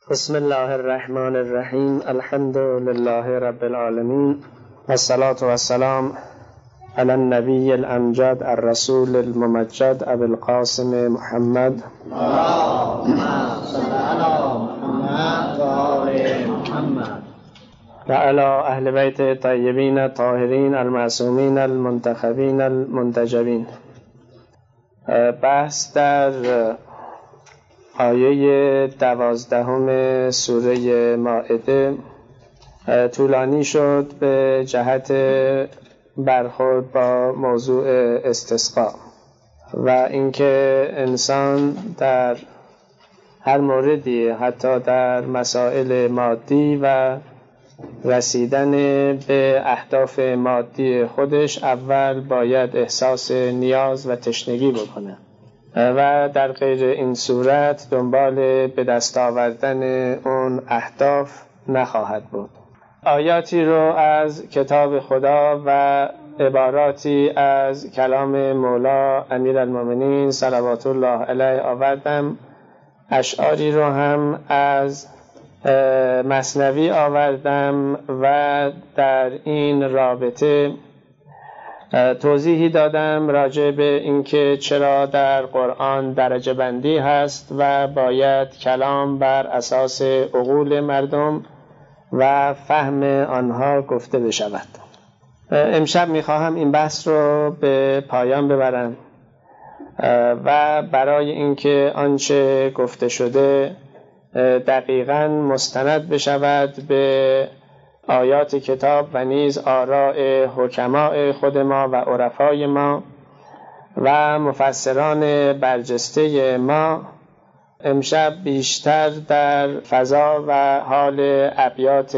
بسم الله الرحمن الرحیم. الحمد لله رب العالمین والصلاة والسلام علی النبی الامجد الرسول الممجد ابی القاسم محمد و علی اهل بیت طیبین الطاهرین المعصومین المنتخبین المنتجبین. بحث در آیه 12 سوره مائده طولانی شد به جهت برخورد با موضوع استسقا و اینکه انسان در هر موردی، حتی در مسائل مادی و رسیدن به اهداف مادی خودش، اول باید احساس نیاز و تشنگی بکنه و در غیر این صورت دنبال به دست آوردن اون اهداف نخواهد بود. آیاتی رو از کتاب خدا و عباراتی از کلام مولا امیرالمومنین صلوات الله علیه آوردم. اشعاری رو هم از مثنوی آوردم و در این رابطه توضیحی دادم راجع به اینکه چرا در قرآن درجه بندی هست و باید کلام بر اساس عقول مردم و فهم آنها گفته بشود. امشب میخواهم این بحث رو به پایان ببرم و برای اینکه آنچه گفته شده دقیقاً مستند بشود به آیات کتاب و نیز آراء حکماء خود ما و عرفای ما و مفسران برجسته ما، امشب بیشتر در فضا و حال ابیات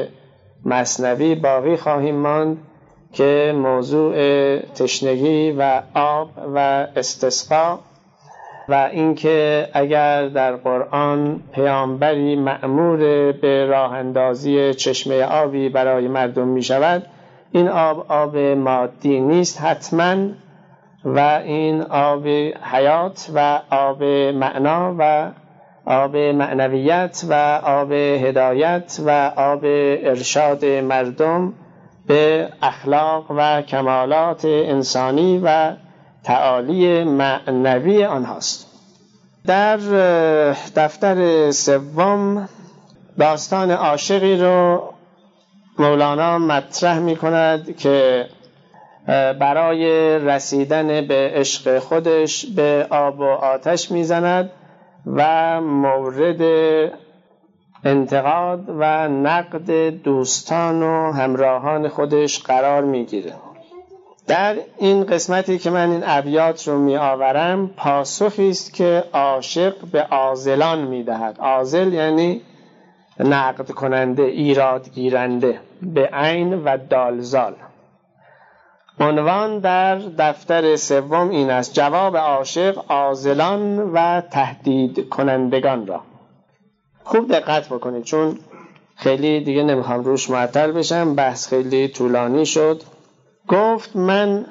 مثنوی باقی خواهیم ماند که موضوع تشنگی و آب و استسقا و اینکه اگر در قرآن پیامبری مأمور به راه اندازی چشمه آبی برای مردم می شود، این آب مادی نیست حتما، و این آب حیات و آب معنا و آب معنویت و آب هدایت و آب ارشاد مردم به اخلاق و کمالات انسانی و تعالی معنوی آنهاست. در دفتر سوم داستان عاشقی رو مولانا مطرح می کند که برای رسیدن به عشق خودش به آب و آتش می زند و مورد انتقاد و نقد دوستان و همراهان خودش قرار می گیره. در این قسمتی که من این ابیات رو می آورم پاسخی است که عاشق به عاذلان می دهد. عاذل یعنی نقد کننده، ایراد گیرنده، به عین و دالزال. عنوان در دفتر سوم این است: جواب عاشق عاذلان و تهدید کنندگان را. خوب دقت بکنید چون خیلی دیگه نمیخوام روش معطل بشم، بحث خیلی طولانی شد. گفت من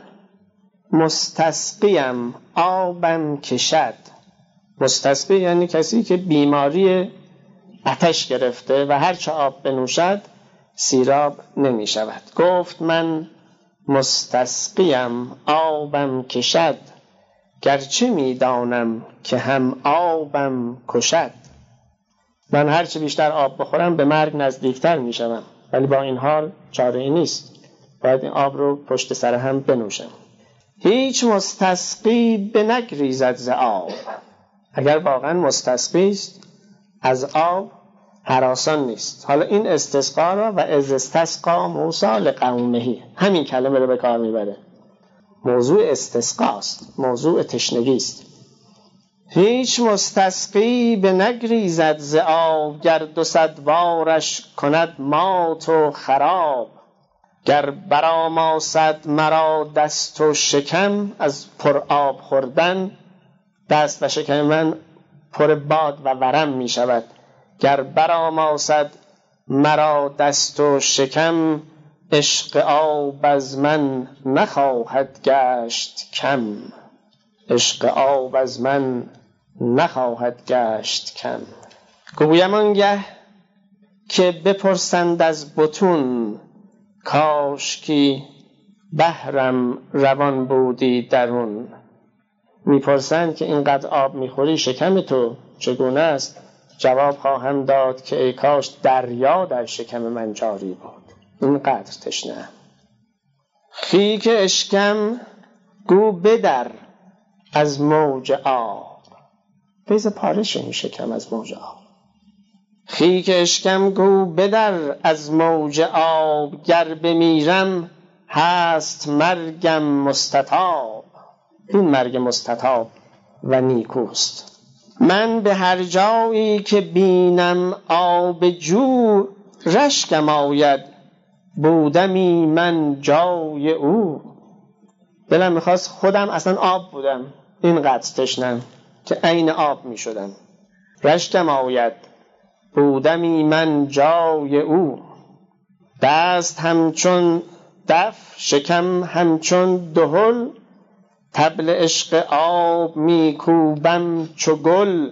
مستسقیم آبم کشد. مستسقی یعنی کسی که بیماری آتش گرفته و هرچه آب بنوشد سیراب نمی شود. گفت من مستسقیم آبم کشد، گرچه می دانم که هم آبم کشد. من هرچه بیشتر آب بخورم به مرگ نزدیکتر می شوم، ولی با این حال چاره ای نیست، باید این آب رو پشت سر هم بنوشم. هیچ مستسقی بنگریزد ز آب. اگر واقعا مستسقی است از آب هراسان نیست. حالا این استسقا را و از استسقا موسی لقومه، همین کلمه رو به کار میبره. موضوع استسقاست، موضوع تشنگی است. هیچ مستسقی بنگریزد ز آب، گر 200 بارش کند مات و خراب. گر برآماسد مرا دست و شکم، از پر آب خوردن دست و شکم من پر باد و ورم می شود. گر برآماسد مرا دست و شکم، عشق آب از من نخواهد گشت کم. عشق آب از من نخواهد گشت کم. گویم آنگه که بپرسند از بطون، کاشکی بحرم روان بودی درون. میپرسند که اینقدر آب میخوری شکم تو چگونه است؟ جواب خواهم داد که ای کاش دریا در شکم من جاری بود، اینقدر تشنه‌ام. خیک اشکم گو بدر از موج آب. فیض پارش این شکم از موج آب. خیک اشکم گو بدر از موج آب، گر بمیرم هست مرگم مستطاب. این مرگ مستطاب و نیکوست. من به هر جایی که بینم آب جو، رشکم آید بودمی من جای او. دلم میخواست خودم اصلا آب بودم، اینقدر تشنم که عین آب میشدم. رشکم آید بودمی من جای او. دست همچون دف، شکم همچون دهل، طبل عشق آب میکوبم چو گل.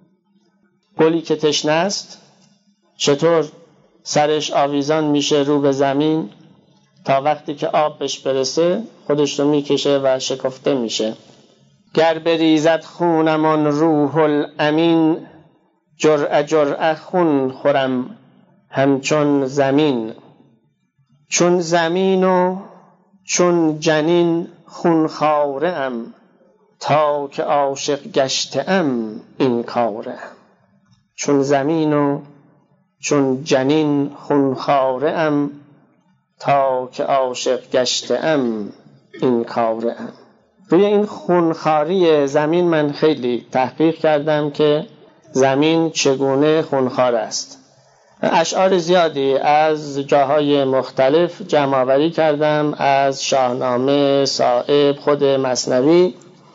گلی که تشنه است چطور سرش آویزان میشه رو به زمین تا وقتی که آب بهش برسه خودش رو میکشه و شکفته میشه. گر بریزد خونم آن روح الامین، جرعه جرعه خون خورم همچون زمین. چون زمین و چون جنین خون خواره ام، تا که عاشق گشته ام این کاره ام. چون زمین و چون جنین خون خواره ام، تا که عاشق گشته ام این کاره ام. روی این خونخواری زمین من خیلی تحقیق کردم که زمین چگونه خونخوار است. اشعار زیادی از جاهای مختلف جمع آوری کردم، از شاهنامه، صائب، خود مثنوی.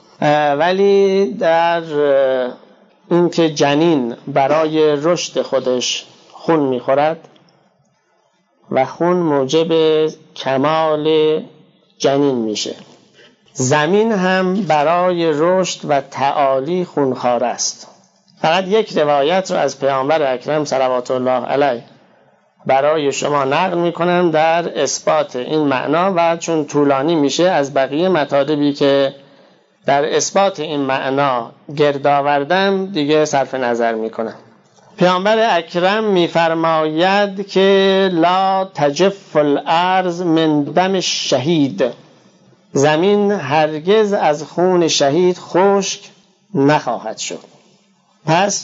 ولی در این که جنین برای رشد خودش خون میخورد و خون موجب کمال جنین میشه، زمین هم برای رشد و تعالی خونخوار است. فقط یک روایت رو از پیامبر اکرم صلوات الله علیه برای شما نقل میکنم در اثبات این معنا و چون طولانی میشه از بقیه مطالبی که در اثبات این معنا گرد آوردم دیگه صرف نظر میکنم. پیامبر اکرم میفرماید که لا تجف الارض من دم الشهید، زمین هرگز از خون شهید خشک نخواهد شد. پس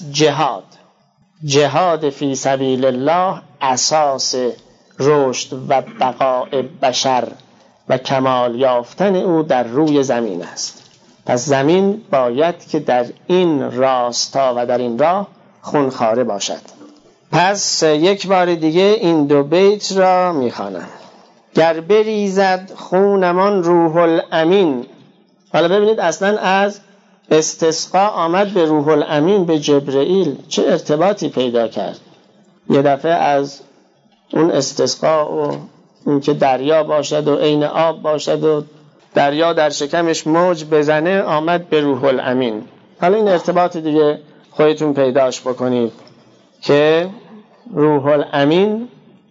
جهاد فی سبیل الله اساس رشد و بقاء بشر و کمال یافتن او در روی زمین است. پس زمین باید که در این راستا و در این راه خونخواره باشد. پس یک بار دیگه این دو بیت را میخوانم. گر بریزد خونمان روح الامین. حالا ببینید اصلا از استسقا آمد به روح الامین، به جبرئیل، چه ارتباطی پیدا کرد. یه دفعه از اون استسقا و این که دریا باشد و عین آب باشد و دریا در شکمش موج بزنه آمد به روح الامین. حالا این ارتباط دیگه خودتون پیداش بکنید که روح الامین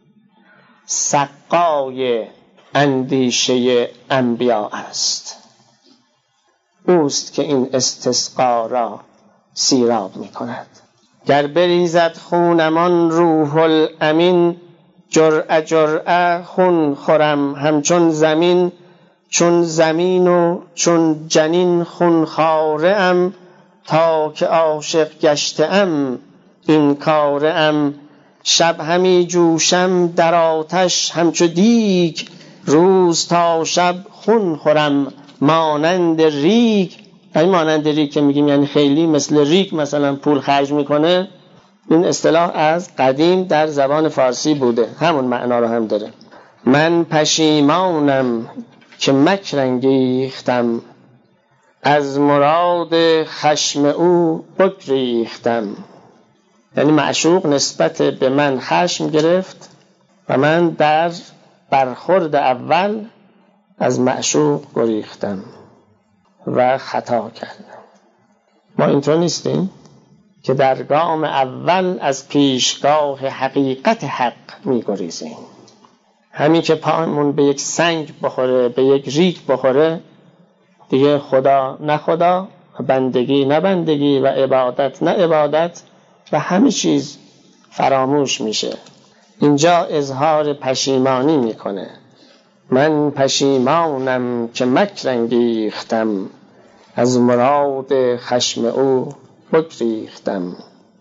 سقای اندیشه انبیا است. اوست که این استسقا را سیراب می کند. گر بریزد خونمان روح الامین، جرعه جرعه خون خورم همچون زمین. چون زمین و چون جنین خون خواره ام، تا که عاشق گشته ام این کاره ام. شب همی جوشم در آتش همچو دیگ، روز تا شب خون خورم مانند ریگ. این مانند ریگ که میگیم یعنی خیلی مثل ریگ مثلا پول خرج میکنه. این اصطلاح از قدیم در زبان فارسی بوده، همون معنا رو هم داره. من پشیمانم که مکر انگیختم، از مراد خشم او بگریختم. یعنی معشوق نسبت به من خشم گرفت و من در برخورد اول از معشوق گریختم و خطا کردم. ما اینطور نیستیم که در گام اول از پیشگاه حقیقت حق می‌گریزیم. همین که پامون به یک سنگ بخوره، به یک ریگ بخوره، دیگه خدا نه خدا، بندگی نه بندگی و عبادت نه عبادت و همه چیز فراموش میشه. اینجا اظهار پشیمانی میکنه. من پشیمانم که مکر انگیختم، از مراد خشم او بگریختم.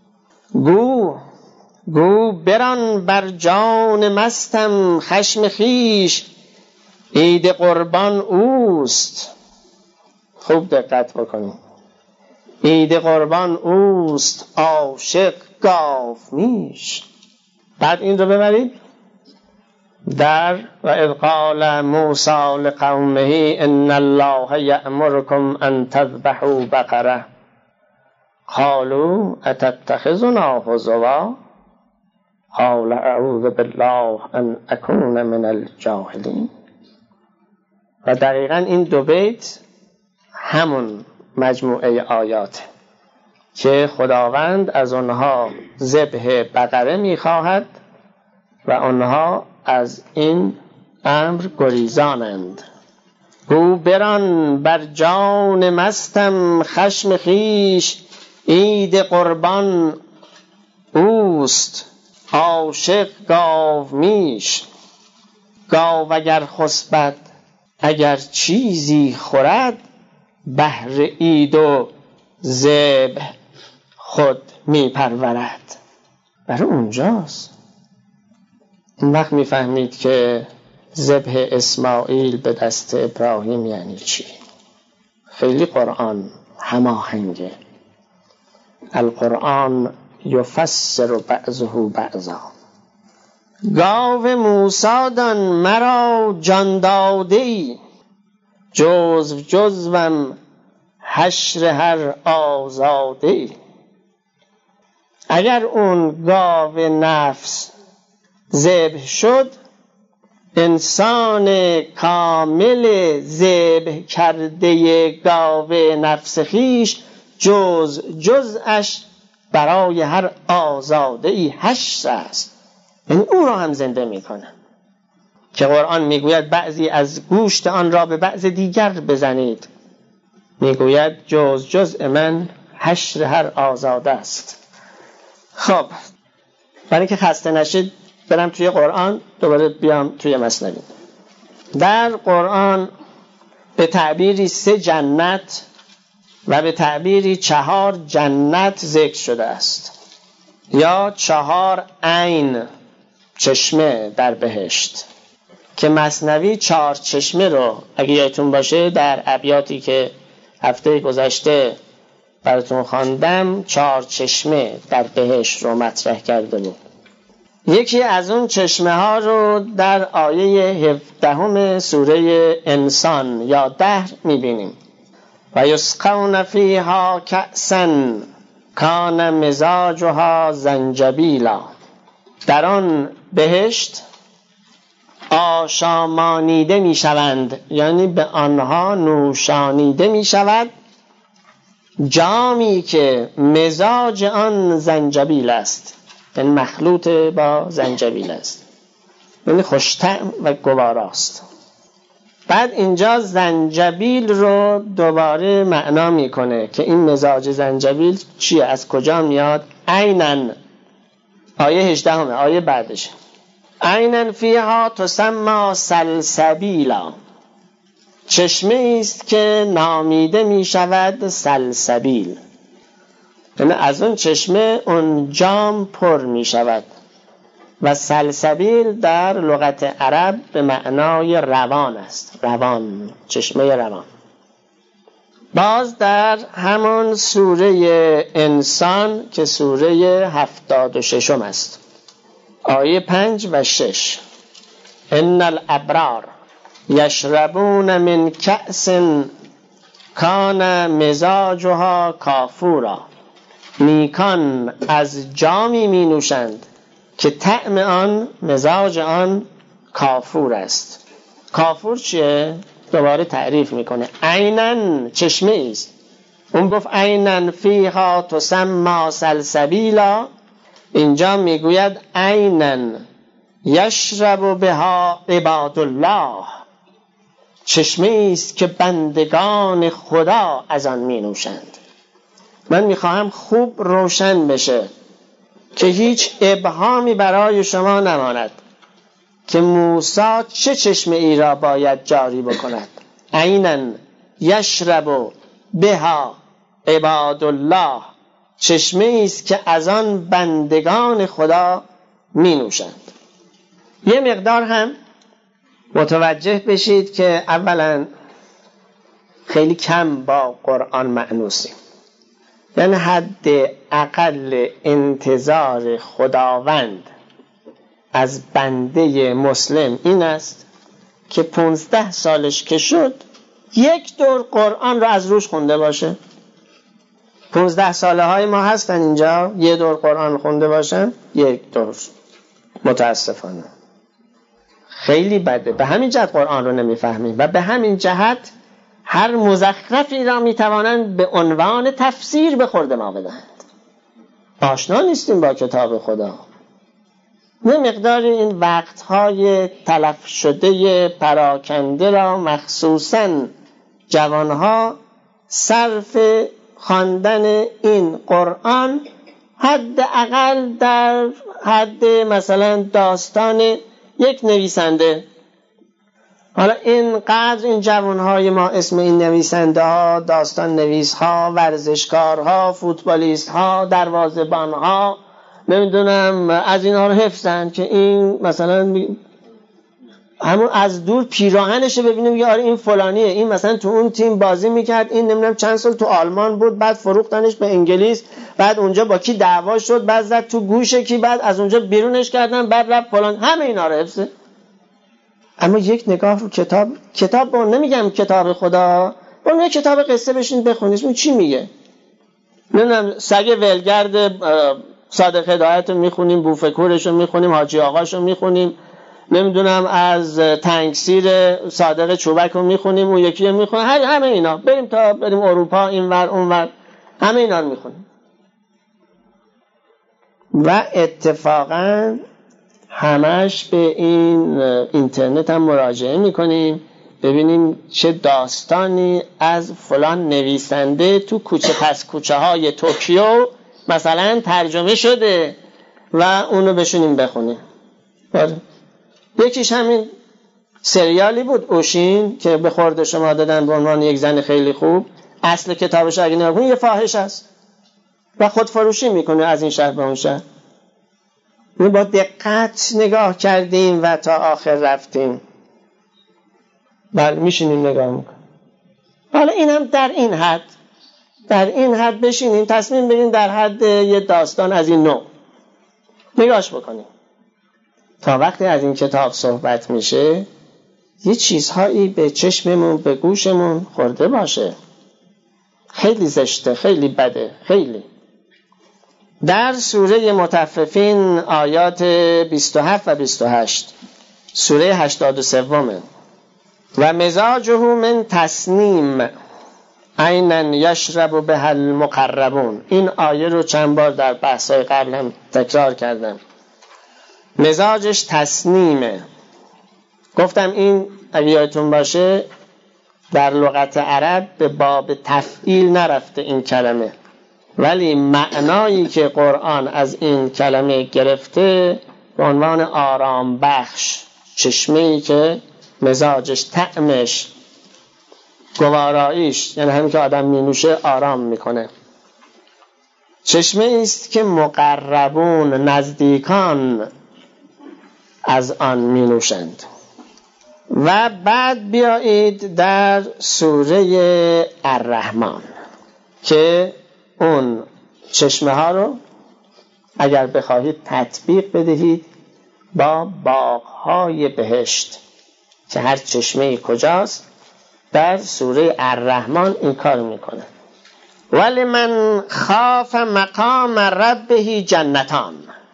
گو بران بر جان مستم، خشم خویش عید قربان اوست. خوب دقت بکنید. عید قربان اوست، عاشق گاو میش. بعد این رو ببرید در و اذ قال موسی لقومه ان الله یأمرکم ان تذبحوا بقره قالوا اتتخذنا هزوا قال اعوذ بالله ان اکون من الجاهلین. و دقیقا این دو بیت همون مجموعه آیات که خداوند از آنها ذبح بقره می‌خواهد و آنها از این امر گریزانند. گو بران بر جان مستم، خشم خویش عید قربان اوست، عاشق گاو میش. گاو اگر خسبد اگر چیزی خورد، بهر عید و ذبح خود می پرورد. برای اونجاست. این وقت میفهمید که ذبح اسماعیل به دست ابراهیم یعنی چی. خیلی قرآن هماهنگه. القرآن یفسر بعضه بعضا. گاو موسی دان مرا جان داده‌ای، جزوم حشر هر آزاده‌ای. اگر اون گاو نفس ذبح شد، انسان کامل ذبح کرده گاو نفس خیش جزش برای هر آزاده‌ای حشر است. یعنی اون را هم زنده میکنه. که قرآن میگوید بعضی از گوشت آن را به بعض دیگر بزنید. میگوید جزء من حشر هر آزاده است. خب برای اینکه خسته نشید برم توی قرآن، دوباره بیام توی مثنوی. در قرآن به تعبیری 3 جنت و به تعبیری 4 جنت ذکر شده است، یا 4 عین چشمه در بهشت، که مثنوی 4 چشمه رو اگه یادتون باشه در ابیاتی که هفته گذشته براتون خواندم 4 چشمه در بهشت رو مطرح کرده بود. یکی از اون چشمه ها رو در آیه 17 سوره انسان یا دهر میبینیم. و یسقون فیها کأسا کان مزاجها زنجبیلا. در آن بهشت آشامانیده میشوند، یعنی به آنها نوشانیده میشود جامی که مزاج آن زنجبیل است، یعنی مخلوط با زنجبیل است، یعنی خوش‌طعم و گواراست. بعد اینجا زنجبیل رو دوباره معنا میکنه که این مزاج زنجبیل چیه، از کجا میاد. عینن، آیه 18 آیه بعدش، عینن فیها تسمى سلسبیلا. چشمه است که نامیده می شود سلسبیل، یعنی از اون چشمه اون جام پر می شود. و سلسبیل در لغت عرب به معنای روان است، روان، چشمه روان. باز در همون سوره انسان که سوره 76 است، آیه 5 و 6، ان الابرار یشربون من کأس کان مزاجها کافورا. نیکان از جامی می نوشند که طعم آن، مزاج آن کافور است. کافور چیه؟ دوباره تعریف میکنه. عینن چشمه است اون گفت عینن فیها تسمی سلسبیلا، اینجا میگوید عینن یشرب بها عباد الله، چشمه است که بندگان خدا از آن می نوشند. من میخواهم خوب روشن بشه که هیچ ابهامی برای شما نماند که موسی چه چشمه ای را باید جاری بکند. عینن یشرب بها عباد الله، چشمه است که از آن بندگان خدا می نوشند. یه مقدار هم متوجه بشید که اولا خیلی کم با قرآن مأنوسیم، یعنی حد اقل انتظار خداوند از بنده مسلم این است که 15 سالش که شد یک دور قرآن رو از روش خونده باشه. 15 ساله های ما هستن اینجا یه دور قرآن خونده باشن؟ یک دور. متاسفانه خیلی بده. به همین جهت قرآن رو نمیفهمیم و به همین جهت هر مزخرفی را میتوانند به عنوان تفسیر به خورد ما بدهند. آشنا نیستیم با کتاب خدا. یه مقدار این وقتهای تلف شده پراکنده را مخصوصاً جوانها صرف خواندن این قرآن حداقل در حد مثلا داستان یک نویسنده. حالا اینقدر این جوانهای ما اسم این نویسنده ها، داستان نویس ها، ورزشکارها، فوتبالیست ها، دروازه‌بان ها، نمیدونم از اینها رو حفظن که این مثلا همون از دور پیراهنش ببینیم یاره این فلانیه، این مثلا تو اون تیم بازی میکرد، این نمیدونم چند سال تو آلمان بود، بعد فروختنش به انگلیس، بعد اونجا با کی دعوا شد، بعد زد تو گوشه کی، بعد از اونجا بیرونش کردن، بعد رفت فلان. همه اینا رو حفظه. اما یک نگاه رو کتاب با نمیگم کتاب خدا، با یه کتاب قصه بشین بخونید اون چی میگه. نمیدونم سگ ولگرد صادق هدایت رو میخونیم، بوفکورش رو میخونیم، حاجی آقاش رو میخونیم، نمیدونم از تنگسیر صادق چوبک رو میخونیم، اون یکی رو میخونیم، همه اینا بریم تا بریم اروپا اینور اونور، همه اینا رو میخونیم. و اتفاقا همش به این اینترنت هم مراجعه میکنیم ببینیم چه داستانی از فلان نویسنده تو کوچه پس کوچه های توکیو مثلا ترجمه شده و اونو بشونیم بخونیم. یکیش همین سریالی بود اوشین که به خورد شما دادن به عنوان یک زن خیلی خوب. اصل کتابش اگه نگاه کنید یه فاحش است و خودفروشی میکنه از این شهر به اون شهر. ما با دقت نگاه کردیم و تا آخر رفتیم. بله میشینیم نگاه میکنیم. حالا اینم در این حد بشینیم تصمیم بگیریم در حد یه داستان از این نوع نگاهش بکنیم. تا وقتی از این کتاب صحبت میشه یه چیزهایی به چشممون به گوشمون خورده باشه. خیلی زشته، خیلی بده، خیلی. در سوره مطففین آیات 27 و 28 سوره 83 و مزاجه من تسنیم عینن یشرب بها المقربون. این آیه رو چند بار در بحث‌های قبل هم تکرار کردم. مزاجش تسنیمه. گفتم این اگه یادتون باشه در لغت عرب به باب تفعیل نرفته این کلمه، ولی معنایی که قرآن از این کلمه گرفته به عنوان آرام بخش، چشمه‌ای که مزاجش، طعمش، گواراییش، یعنی همین که آدم می نوشه آرام میکنه. چشمه است که مقربون، نزدیکان از آن می نوشند. و بعد بیایید در سوره الرحمن که اون چشمه ها رو اگر بخواهید تطبیق بدهید با باغ‌های بهشت که هر چشمه کجاست، در سوره الرحمن این کار میکنه. ولمن خاف مقام ربه جنتان،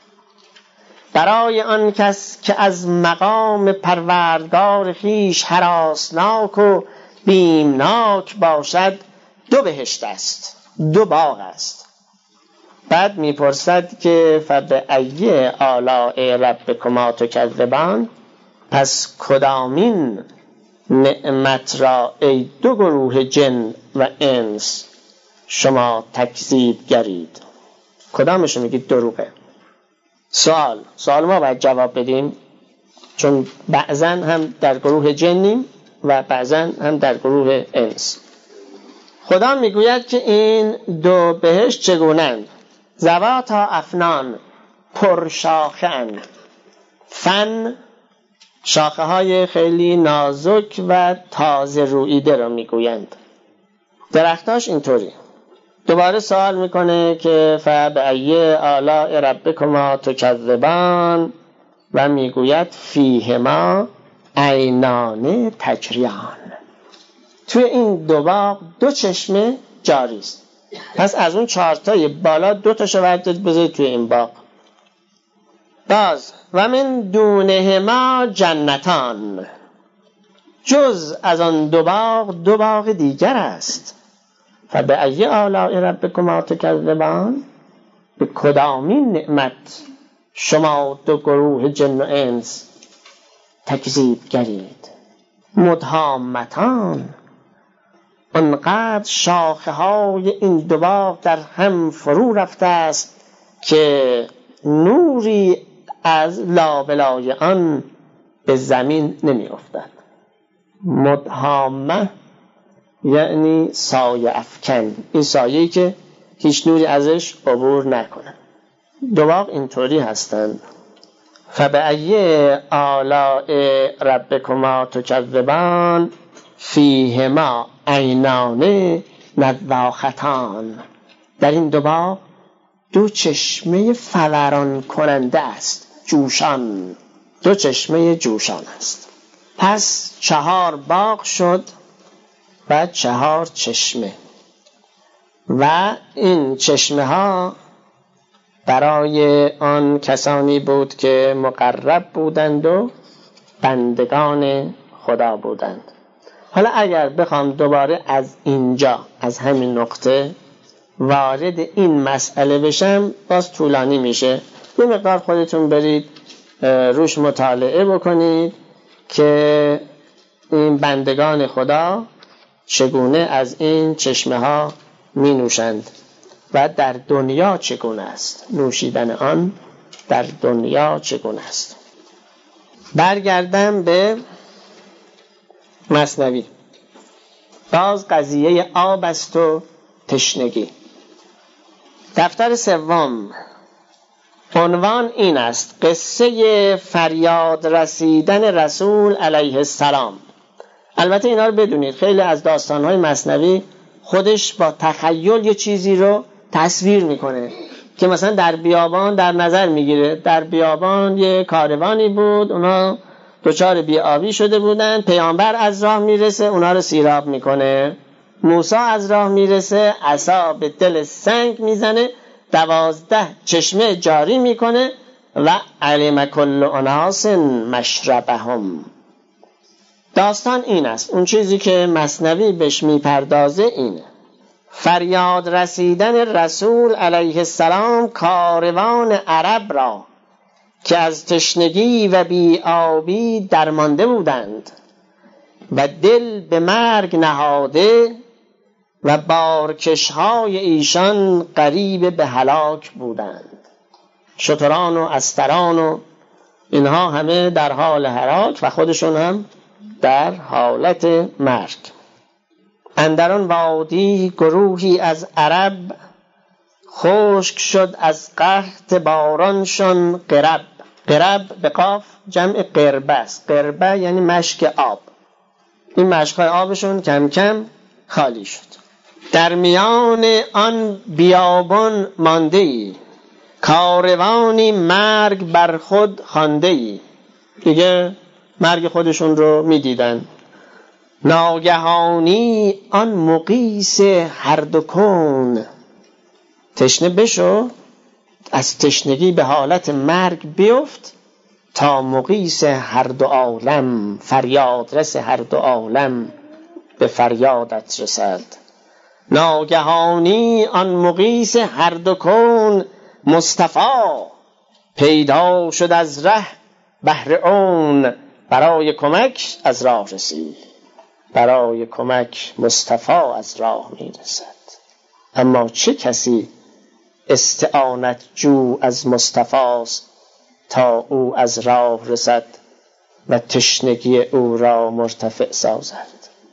برای آن کس که از مقام پروردگار خویش هراسناک و بیمناک باشد 2 بهشت است، 2 باغ است. بعد میپرسد که فبأی آلاء ربکما تکذبان، پس کدامین نعمت را ای 2 گروه جن و انس شما تکذیب گرید؟ کدامشو میگید دروغه؟ سوال ما باید جواب بدیم، چون بعضا هم در گروه جنیم و بعضا هم در گروه انس. خدا میگوید که این 2 بهشت چگونند؟ ذواتا افنان، پرشاخه‌اند. فن شاخه های خیلی نازک و تازه روییده را میگویند. درختاش اینطوری. دوباره سوال میکنه که فبأی آلاء ربکما تکذبان و میگوید فیهما عینان تجریان. توی این 2 باغ 2 چشمه جاری است. پس از اون 4 تای بالا 2 تاشو بردارید بذارید توی این باغ. باز و من دونهما جنتان، جز از آن 2 باغ 2 باغ دیگر است. فبأی آلاء ربکما تکذبان، به کدامین نعمت شما 2 گروه جن و انس تکذیب گرید؟ مدهامتان، انقدر شاخه های این 2 باغ در هم فرو رفته است که نوری از لابلای آن به زمین نمی افتد. مدهامه یعنی سایه افکن، این سایه‌ای که هیچ نوری ازش عبور نکنه. 2 باغ اینطوری هستند. فبأی آلاء ربکما تکذبان فیهما عینان نضاختان. در این 2 باغ 2 چشمه فوران کننده است، جوشان. 2 چشمه جوشان است. پس 4 باغ شد و 4 چشمه، و این چشمه ها برای آن کسانی بود که مقرب بودند و بندگان خدا بودند. حالا اگر بخوام دوباره از اینجا، از همین نقطه وارد این مسئله بشم، باز طولانی میشه. یه مقدار خودتون برید روش مطالعه بکنید که این بندگان خدا چگونه از این چشمه ها می نوشند و در دنیا چگونه است، نوشیدن آن در دنیا چگونه است. برگردم به مثنوی. باز قضیه آب است و تشنگی. دفتر 3 عنوان این است: قصه فریاد رسیدن رسول علیه السلام. البته اینا رو بدونید خیلی از داستان‌های مثنوی خودش با تخیل یه چیزی رو تصویر میکنه که مثلا در بیابان در نظر میگیره. در بیابان یه کاروانی بود، اونا دچار بی‌آبی شده بودن، پیامبر از راه میرسه اونا رو سیراب میکنه. موسی از راه میرسه عصا به دل سنگ میزنه، 12 چشمه جاری میکنه و علم کل اناس مشربهم. داستان این است. اون چیزی که مثنوی بهش میپردازه اینه: فریاد رسیدن رسول علیه السلام کاروان عرب را که از تشنگی و بی‌آبی درمانده بودند و دل به مرگ نهاده و بارکش‌های ایشان قریب به هلاک بودند. شتران و استران و اینها همه در حال هلاک و خودشون هم در حالت مرگ. اندران وادی گروهی از عرب خشک شد از قحط بارانشان قرب. قرب به قاف جمع قربه است. قربه یعنی مشک آب. این مشک‌های آبشون کم کم خالی شد. در میان آن بیابان مانده‌ای، کاروانی مرگ بر خود خوانده‌ای. دیگه مرگ خودشون رو میدیدن. ناگهانی آن مقیس هر دو کون، تشنه بشو، از تشنگی به حالت مرگ بیفت تا مقیس هر دو عالم، فریاد رس هر دو عالم به فریادت رسد. ناگهانی آن مغیث هر دو کون مصطفی پیدا شد از ره بهر اون برای کمک از راه رسید. برای کمک مصطفی از راه میرسد. اما چه کسی استعانت جو از مصطفاست تا او از راه رسد و تشنگی او را مرتفع سازد.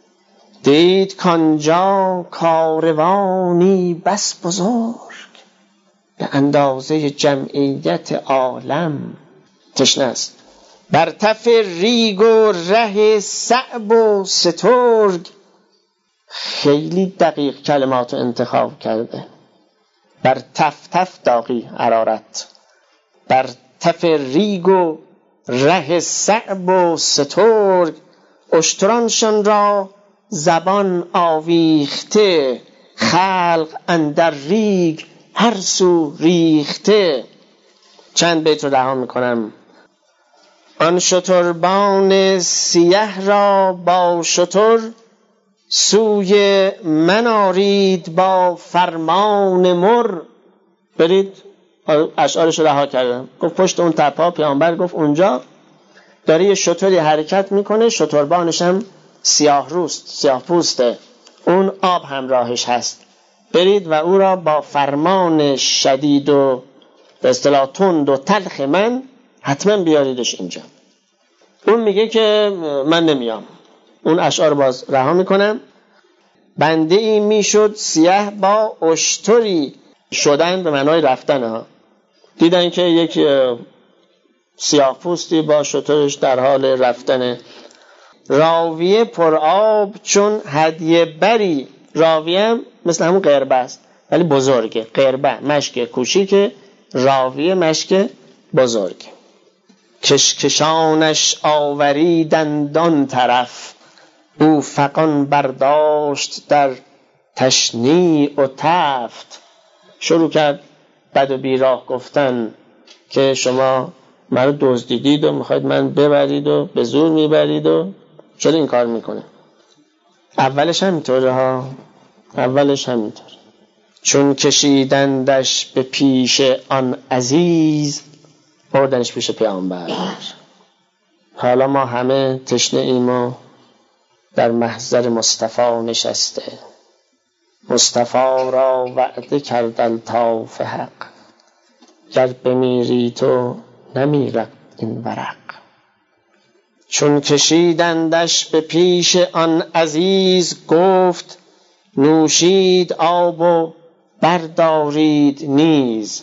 دید کانجا کاروانی بس بزرگ به اندازه جمعیت عالم تشنه است. بر تف ریگ و ره صعب و سترگ، خیلی دقیق کلمات انتخاب کرده. بر تف داغی حرارت، بر تف ریگ و ره صعب و سترگ، اشترانشان را زبان آویخته، خلق اندر ریگ هر سو ریخته. چند بیت رو رها میکنم. آن شتربان سیه را با شتر سوی من آرید با فرمان مر. برید اشعارش رو رها کردم. گفت پشت اون تپا پیامبر گفت اونجا داره یه شتری حرکت میکنه، شتربانش هم سیاه روست، سیاه پوسته، اون آب همراهش هست. برید و او را با فرمان شدید و به اصطلاح تند و تلخ من حتما بیاریدش اینجا. اون میگه که من نمیام. اون اشعار باز رها میکنم. بنده ای میشد سیاه با اشتری، شدن به معنای رفتن ها. دیدن که یک سیاه پوستی با شترش در حال رفتن. راویه پر آب چون هدیه بری. راویه هم مثل همون قربه است ولی بزرگه. قربه مشک کوچیکه، راویه مشک بزرگه. کشکشانش آوریدند آن طرف، او فغان برداشت در تشنیع و تفت. شروع کرد بد و بیراه گفتن که شما منو دزدیدید و میخواید من ببرید و به زور میبرید و چرا این کار میکنه. اولش همینطوره ها، اولش همینطوره. چون کشیدندش به پیش آن عزیز، بردنش پیش پیامبر. حالا ما همه تشنه ایم و در محضر مصطفی نشسته. مصطفی را وعده کرد الطاف حق، گر بمیری تو نمیرد این ورق. چون کشیدندش به پیش آن عزیز، گفت نوشید آب و بردارید نیز.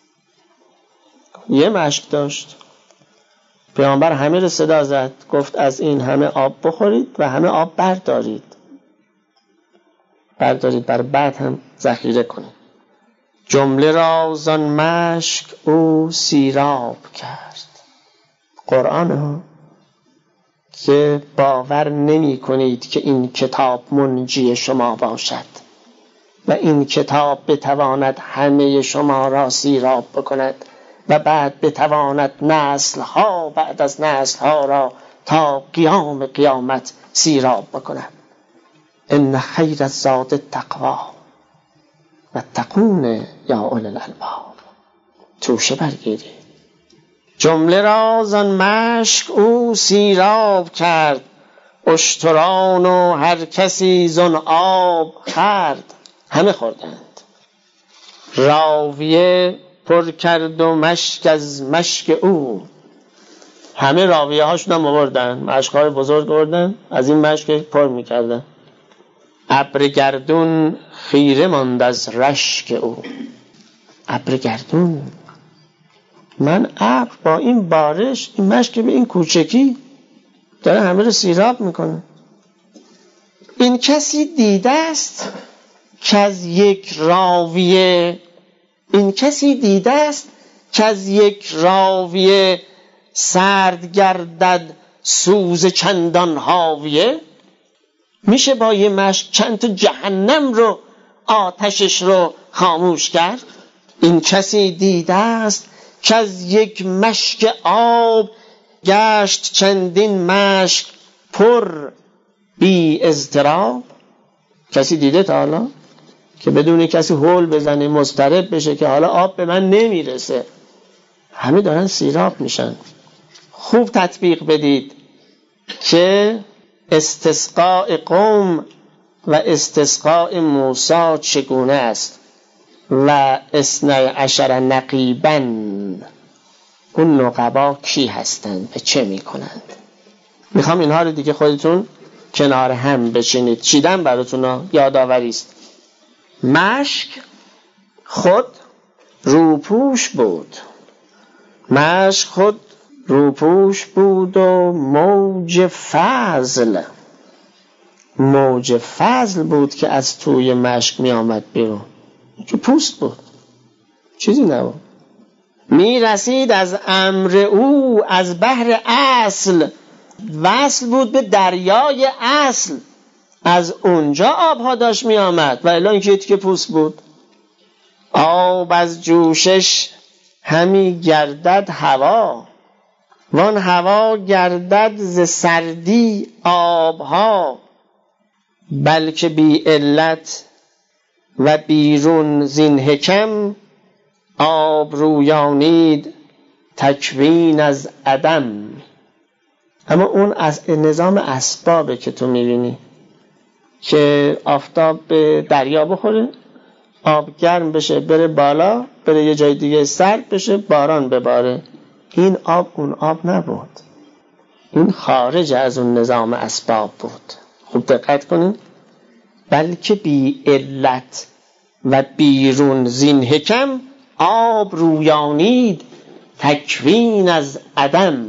یه مشک داشت. پیامبر همه رو صدا زد، گفت از این همه آب بخورید و همه آب بردارید بر بعد هم ذخیره کنید. جمله را زان مشک او سیراب کرد. قرآن ها که باور نمی کنید که این کتاب منجی شما باشد و این کتاب بتواند همه شما را سیراب بکند و بعد بتواند نسل‌ها بعد از نسل‌ها را تا قیام قیامت سیراب بکند. ان خیر الزاد التقوی واتقون یا اولی الالباب. توشه برگیرید. جمله را زان مشک او سیراب کرد، اشتران و هر کسی زان آب خورد. همه خوردند. راویه پر کرد و مشک از مشک او. همه راویه هاشون هم آوردن، مشک‌های بزرگ آوردن، از این مشک پر می‌کردن. ابر گردون خیره ماند از رشک او. ابر گردون، من ابر با این بارش، این مشک به این کوچکی داره همه رو سیراب میکنه. این کسی دیده است که از یک راویه، این کسی دیده است که از یک راویه سرد گردد سوز چندان حاویه. میشه با یه مشک چند تا جهنم رو آتشش رو خاموش کرد. این کسی دیده است که از یک مشک آب گشت چندین مشک پر بی اضطراب. کسی دیده تا حالا؟ که بدون کسی هول بزنه مضطرب بشه که حالا آب به من نمیرسه. همه دارن سیراب میشن. خوب تطبیق بدید که استسقاء قوم و استسقاء موسی چگونه است. و 12 نقیباً، اون نقبا کی هستند، به چه میکنند؟ میخوام اینها رو دیگه خودتون کنار هم بچینید. چیدم براتون یادآوری است. مشک خود روپوش بود، مشک خود روپوش بود و موج فضل بود که از توی مشک می آمد بیرون. که پوست بود، چیزی نبود. می رسید از امر او از بحر اصل، وصل بود به دریای اصل، از اونجا آبها داشت می آمد. و الا اینکه که پوست بود. آب از جوشش همی گردد هوا، وان هوا گردد ز سردی آبها. بلکه بی علت و بیرون زین حکم، آب رویانید تکوین از عدم. اما اون از نظام اسبابه که تو میبینی که آفتاب به دریا بخوره، آب گرم بشه بره بالا، بره یه جای دیگه سرد بشه، باران بباره. این آب اون آب نبود، این خارج از اون نظام اسباب بود. خوب دقت کنین. بلکه بی علت و بیرون زین حکم، آب رویانید تکوین از عدم.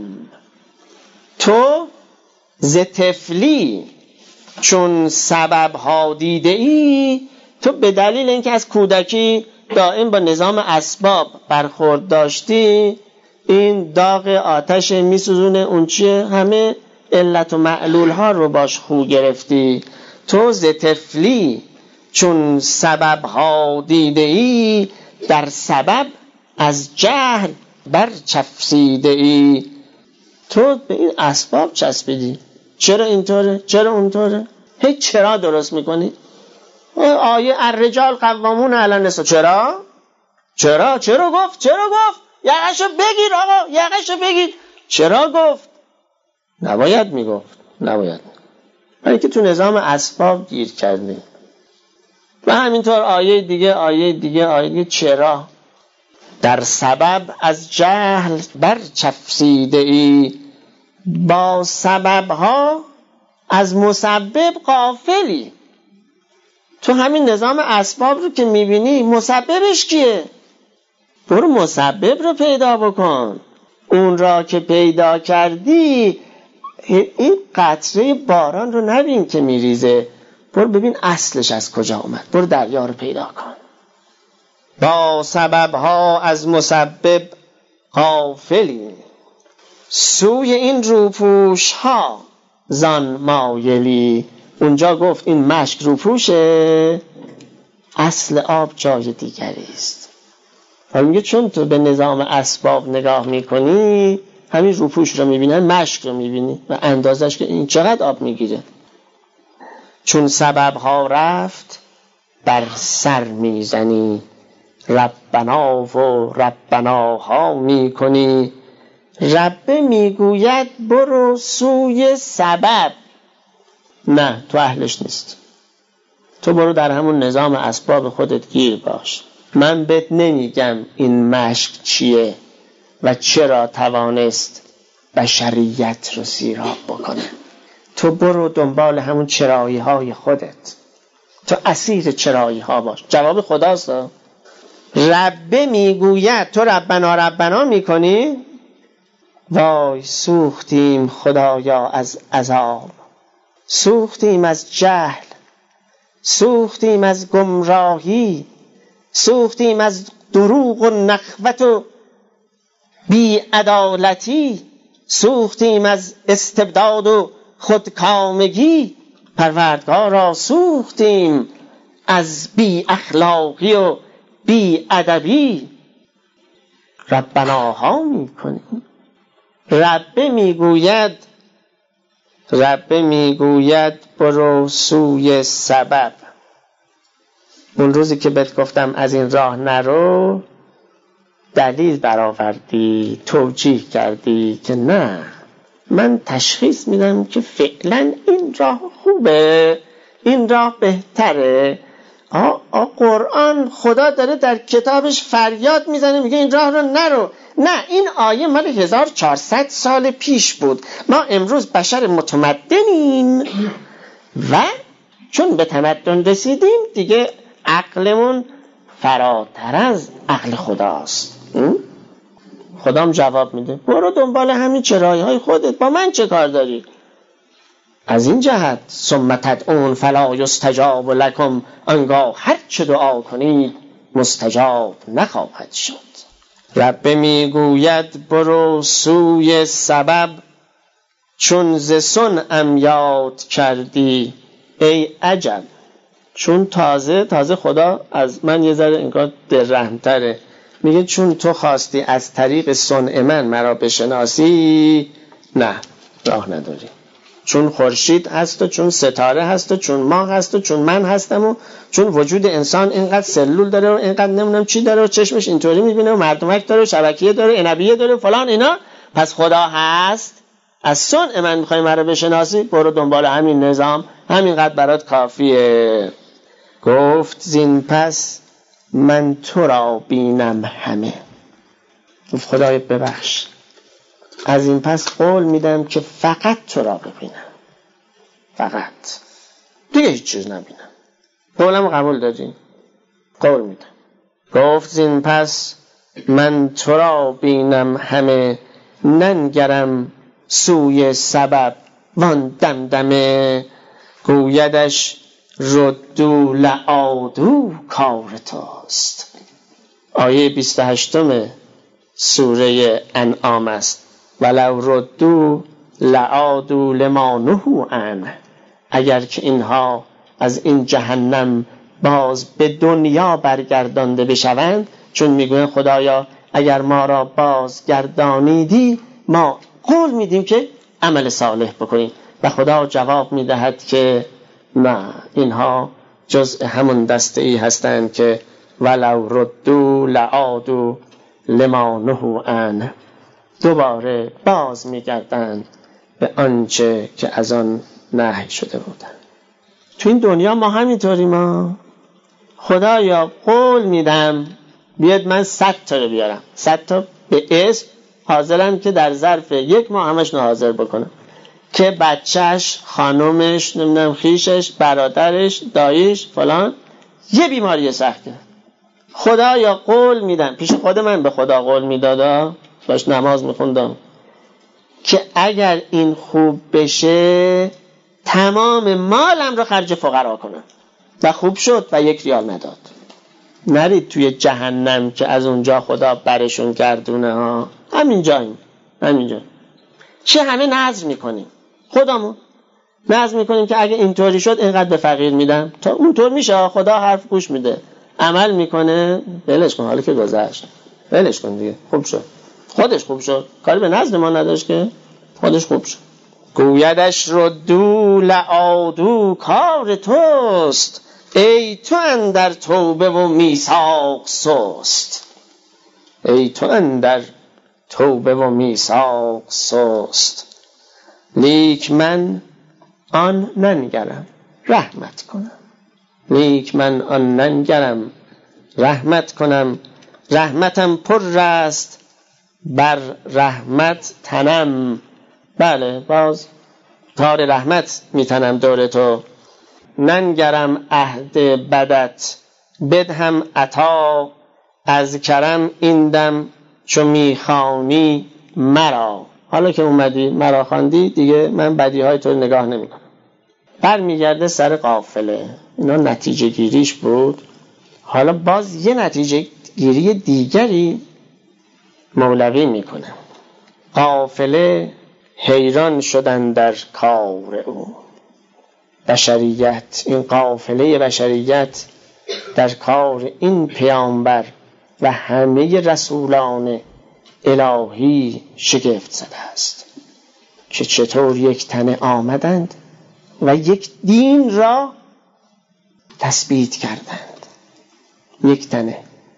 تو ز طفلی چون سبب ها دیده ای، تو به دلیل اینکه از کودکی دائم با نظام اسباب برخورد داشتی، این داغ آتش میسوزونه، اون چیه، همه علت و معلول ها رو باش خو گرفتی. تو ز طفلی چون سبب ها دیده ای، در سبب از جهل برچفسیده ای. تو به این اسباب چسبیدی. چرا اینطوره؟ چرا اونطوره؟ هیچ چرا درست میکنی؟ آیه الرجال قوامون علی النساء. چرا گفت؟ یقشو بگیر آقا، یقشو بگیر. چرا گفت؟ نباید میگفت. ولی که تو نظام اسباب گیر کردی. و همینطور آیه دیگه چرا؟ در سبب از جهل برچفسیده ای، با سبب ها از مسبب غافلی. تو همین نظام اسباب رو که میبینی، مسببش کیه؟ برو مسبب رو پیدا بکن. اون را که پیدا کردی، این قطره باران رو نبین که میریزه، برو ببین اصلش از کجا اومد. برو دریا رو پیدا کن. با سبب ها از مسبب غافلی، سوی این روپوش ها زان مایلی. اونجا گفت این مشک روپوشه، اصل آب جای دیگری است. حالا میگه چون تو به نظام اسباب نگاه میکنی، همین روپوش رو میبینی، مشک رو میبینی و اندازش که این چقدر آب میگیره. چون سبب ها رفت بر سر میزنی، ربنا و ربناها میکنی. ربه میگوید برو سوی سبب، نه تو اهلش نیست. تو برو در همون نظام اسباب خودت گیر باش. من بهت نمیگم این مشک چیه و چرا توانست بشریت رو سیراب بکنه. تو برو دنبال همون چرایی های خودت، تو اسیر چرایی ها باش. جواب خداست. ربه میگوید، تو ربنا میکنی. وای سوختیم خدایا از عذاب، سوختیم از جهل، سوختیم از گمراهی، سوختیم از دروغ و نخوت و بی‌عدالتی، سوختیم از استبداد و خودکامگی. پروردگارا سوختیم از بی اخلاقی و بی ادبی. ربناها میکنیم. ربه میگوید برو سوی سبب. اون روزی که بهت گفتم از این راه نرو، دلیل برآوردی، توجیه کردی که نه، من تشخیص میدم که فعلا این راه خوبه، این راه بهتره. قرآن خدا داره در کتابش فریاد میزنه میگه این راه رو نرو. نه، این آیه مال 1400 سال پیش بود. ما امروز بشر متمدنیم و چون به تمدن رسیدیم دیگه عقلمون فراتر از عقل خداست. خدام جواب میده برو دنبال همین چرایهای خودت، با من چه کار داری؟ از این جهت ثم تدعون فلا یستجاب لکم، آنگاه هر چه دعا کنید مستجاب نخواهد شد. رب میگوید برو سوی سبب، چون ز صنعم یاد کردی ای عجب. چون تازه خدا از من یه ذره انگار دررحم‌تره، میگه چون تو خواستی از طریق صنع من مرا بشناسی، نه راه نداری. چون خورشید هست و چون ستاره هست و چون ماه هست و چون من هستم و چون وجود انسان اینقدر سلول داره و اینقدر نمیدونم چی داره و چشمش اینطوری میبینه و مردمک داره و شبکیه داره و عنبیه داره و فلان اینا، پس خدا هست. از صنع من میخوای مرا بشناسی، برو دنبال همین نظام، همینقدر برات کافیه. گفت زین پس من تو را بینم همه. گفت خدای ببخش، از این پس قول میدم که فقط تو را ببینم، فقط، دیگه هیچ چیز نبینم. قولم قبول دادین؟ قول میدم. گفت زین پس من تو را بینم همه، ننگرم سوی سبب وان دمدمه. گویدش ردو لعادو کار توست. آیه 28 سوره انعام است. ولو ردو لعادو لما نهوا عنه. اگر که اینها از این جهنم باز به دنیا برگردانده بشوند، چون میگوین خدایا اگر ما را بازگردانیدی ما قول میدیم که عمل صالح بکنیم، و خدا جواب میدهد که نه، اینها جزء همون دسته ای هستند که ولو ردو لعادو لما نهوا عنه، دوباره باز میگردند به آنچه که از آن نهی شده بودند. تو این دنیا ما همینطوری، ما خدایا قول میدم بیاد من 100 تا رو بیارم، 100 تا به اسم حاضرم که در ظرف 1 ماه همش حاضر بکنم که بچهش، خانومش، نمیدونم خیشش، برادرش، داییش فلان یه بیماری سخته. خدایا قول میدم، پیش خود من به خدا قول میدادم، باش نماز میخوندم که اگر این خوب بشه تمام مالم رو خرج فقرا کنم، و خوب شد و 1 ریال نداد. نرید توی جهنم که از اونجا خدا برشون گردونه ها. همینجا چه همه نظر میکنیم، خودمون نظر میکنیم که اگه اینطوری شد اینقدر به فقیر میدم، تا اونطور میشه. خدا حرف گوش میده، عمل میکنه، ولش کن، حالا که گذشت ولش کن دیگه، خوب شد، خودش خوب شد، کاری به نظر ما نداشت که خودش خوب شد. گویدش ردو لعادو کار توست، ای تو اندر توبه و میثاق سست. ای تو اندر توبه و میثاق سست، لیک من آن ننگرم رحمت کنم. لیک من آن ننگرم رحمت کنم، رحمتم پر است بر رحمت تنم. بله، باز کار رحمت میتنم دور تو. ننگرم عهد بدت بدهم عطا، از کرم ایندم چو میخوانی مرا. حالا که اومدی مرا خواندی دیگه من بدیهای تو نگاه نمی کنم. برمیگرده سر قافله، اینا نتیجه گیریش بود. حالا باز یه نتیجه گیری دیگری مولوی میکنه. قافله حیران شدن در کار او. بشریت، این قافله بشریت در کار این پیامبر و همه رسولان الهی شگفت زده است که چطور یک تن آمدند و یک دین را تثبیت کردند یک تنه.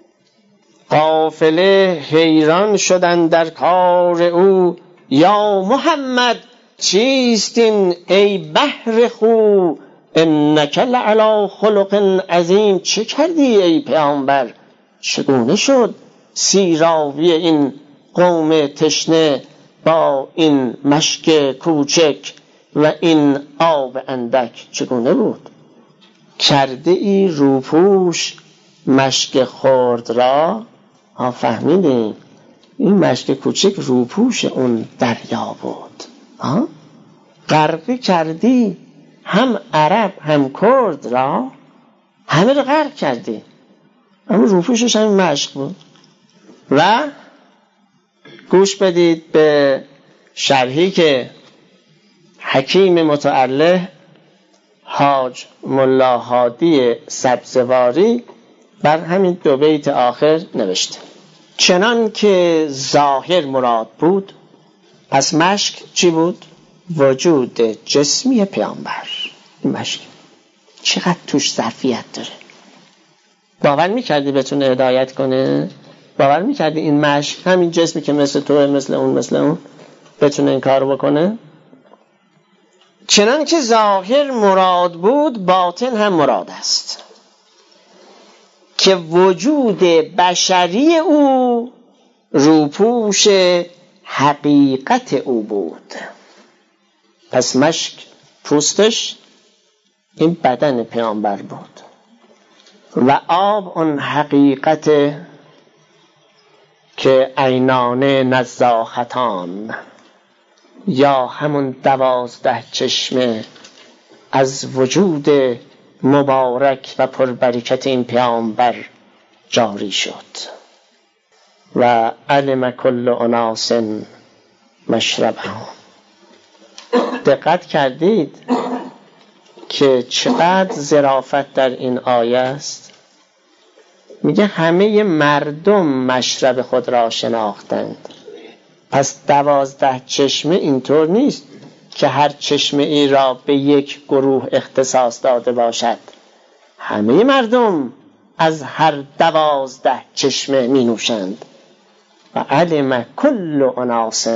قافله حیران شدن در کار او، یا محمد چیست این ای بحر خو، انک لعلی خلق عظیم. چه کردی ای پیامبر؟ چگونه شد سیراوی این قوم تشنه با این مشک کوچک و این آب اندک؟ چگونه بود؟ کرده ای روپوش مشک خرد را. فهمیدیم این مشک کوچک روپوش اون دریا بود. غرقی کردی هم عرب هم کرد را، همه رو غرق کردی، اما روپوشش هم مشک بود. و گوش بدید به شرحی که حکیم متعله حاج ملا هادی سبزواری بر همین دو بیت آخر نوشته: چنان که ظاهر مراد بود، پس مشک چی بود؟ وجود جسمی پیامبر. این مشک چقدر توش ظرفیت داره. باور میکردی بتونه هدایت کنه؟ باور میکردی این مشک همین جسمی که مثل تو، مثل اون بتونه این کار بکنه؟ چنان که ظاهر مراد بود، باطن هم مراد است، که وجود بشری او روپوش حقیقت او بود. پس مشک پوستش این بدن پیامبر بود و آب اون حقیقت که عینان نزاختان، یا همون 12 چشمه از وجود مبارک و پربرکت این پیامبر جاری شد. و علم کل اناس مشربهم. دقت کردید که چقدر ظرافت در این آیه است؟ میگه همه مردم مشرب خود را شناختند. پس 12 چشمه اینطور نیست که هر چشمه ای را به یک گروه اختصاص داده باشد. همه مردم از هر 12 چشمه می نوشند. و علم کل اناس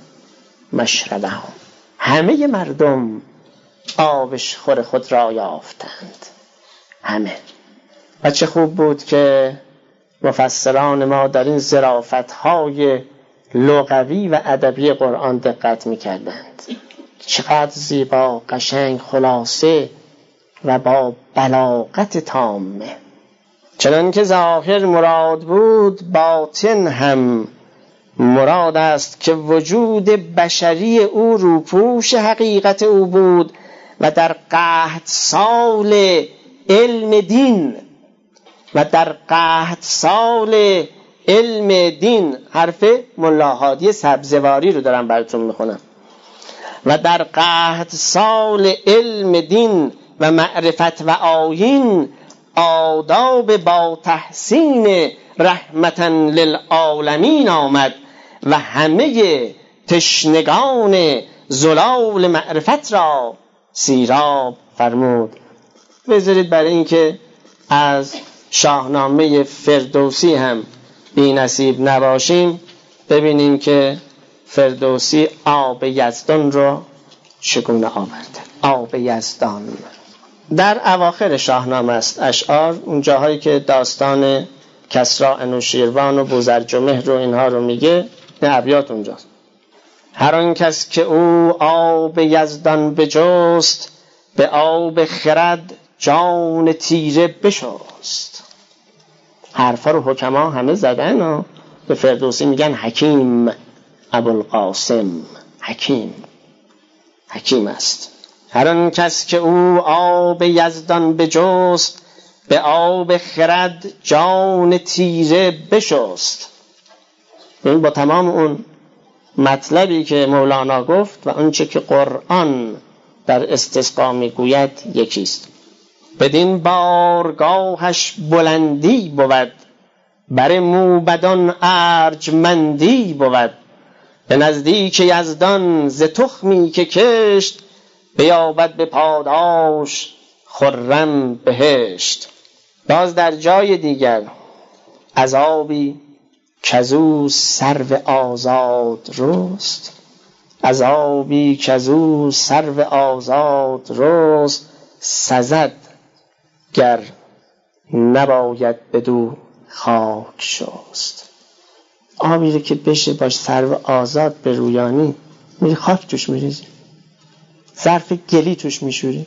مشربهم. همه مردم آبش خور خود را یافتند. همه. و چه خوب بود که مفسران ما در این ظرافت‌های لغوی و ادبی قرآن دقت می‌کردند. چقدر زیبا، قشنگ، خلاصه و با بلاغت تامه. چنان که ظاهر مراد بود، باطن هم مراد است، که وجود بشری او روپوش حقیقت او بود و در قحط سال علم دین، و در قحط سال علم دین، حرف ملا هادی سبزواری رو دارم براتون میخونم، و در قحط سال علم دین و معرفت و آیین، آداب با تحسین رحمتا للعالمین آمد و همه تشنگان زلال معرفت را سیراب فرمود. بذارید برای اینکه از شاهنامه فردوسی هم بی نصیب نباشیم، ببینیم که فردوسی آب یزدان رو چگونه آورده. آب یزدان در اواخر شاهنامه است. اشعار اون جاهایی که داستان کسری انوشیروان و بوذرجمهر رو اینها رو میگه، نه ابیات اونجاست. هر آن کس که او آب یزدان بجست، به آب خرد جان تیره بشست. حرفا رو حکما همه زدن و به فردوسی میگن حکیم. ابوالقاسم حکیم است. هر آن کس که او آب یزدان بجست، به آب خرد جان تیره بشست. این با تمام اون مطلبی که مولانا گفت و اونچه که قرآن در استسقا میگوید یکیست. بدین بارگاهش بلندی بود، بر موبدان ارجمندی بود. به نزدیک یزدان ز تخمی که کشت، بیابد به پاداش خرم بهشت. باز در جای دیگر عذابی کزو سرو آزاد رست، عذابی کزو سرو آزاد رست، سزد گر نباید بدو خاک شست. آبی که بشه باش سرو آزاد به رویانی، میری خاک توش میریزی، ظرف گلی توش میشوری،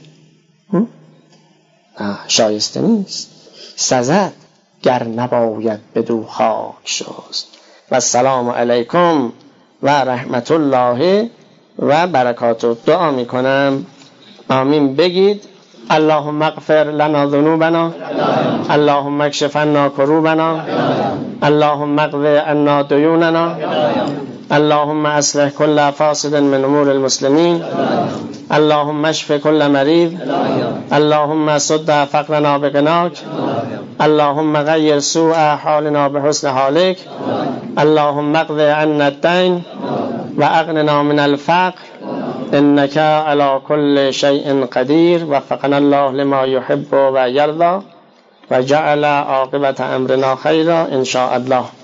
شایسته نیست. سزد گر نباید بدو خاک شست. و السلام علیکم و رحمت الله و برکاته. دعا میکنم آمین بگید. اللهم اغفر لنا ذنوبنا، اللهم اکشف عنا کروبنا، اللهم اقض عنا دیوننا، اللهم اصلح كل فاسد من امور المسلمين، اللهم اشف كل مريض، اللهم سد فقرنا بغناك، اللهم غير سوء حالنا بحسن حالك، اللهم اقض عنا الدين واغننا من الفقر انك على كل شيء قدير. وفقنا الله لما يحب ويرضى وجعل عاقبة امرنا خيرا ان شاء الله.